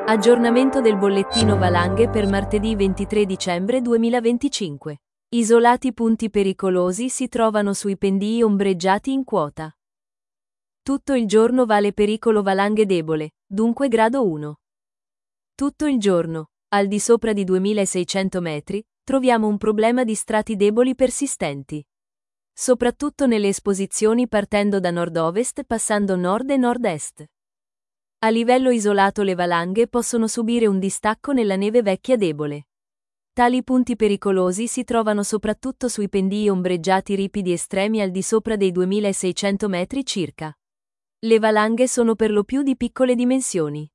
Aggiornamento del bollettino valanghe per martedì 23 dicembre 2025. Isolati punti pericolosi si trovano sui pendii ombreggiati in quota. Tutto il giorno vale pericolo valanghe debole, dunque grado 1. Tutto il giorno, al di sopra di 2600 metri, troviamo un problema di strati deboli persistenti. Soprattutto nelle esposizioni partendo da nord-ovest passando nord e nord-est. A livello isolato le valanghe possono subire un distacco nella neve vecchia debole. Tali punti pericolosi si trovano soprattutto sui pendii ombreggiati ripidi estremi al di sopra dei 2600 metri circa. Le valanghe sono per lo più di piccole dimensioni.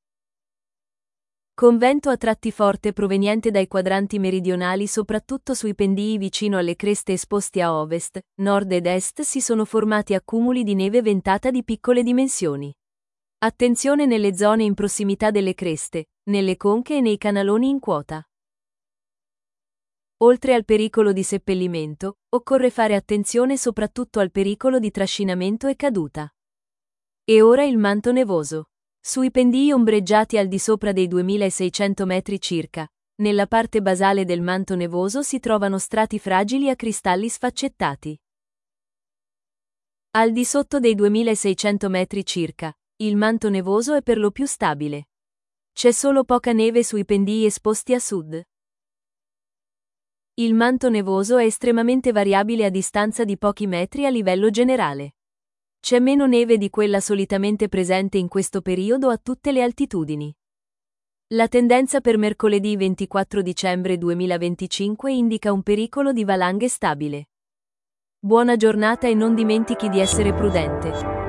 Con vento a tratti forte proveniente dai quadranti meridionali soprattutto sui pendii vicino alle creste esposti a ovest, nord ed est si sono formati accumuli di neve ventata di piccole dimensioni. Attenzione nelle zone in prossimità delle creste, nelle conche e nei canaloni in quota. Oltre al pericolo di seppellimento, occorre fare attenzione soprattutto al pericolo di trascinamento e caduta. E ora il manto nevoso. Sui pendii ombreggiati al di sopra dei 2600 metri circa, nella parte basale del manto nevoso si trovano strati fragili a cristalli sfaccettati. Al di sotto dei 2600 metri circa, il manto nevoso è per lo più stabile. C'è solo poca neve sui pendii esposti a sud. Il manto nevoso è estremamente variabile a distanza di pochi metri a livello generale. C'è meno neve di quella solitamente presente in questo periodo a tutte le altitudini. La tendenza per mercoledì 24 dicembre 2025 indica un pericolo di valanghe stabile. Buona giornata e non dimentichi di essere prudente.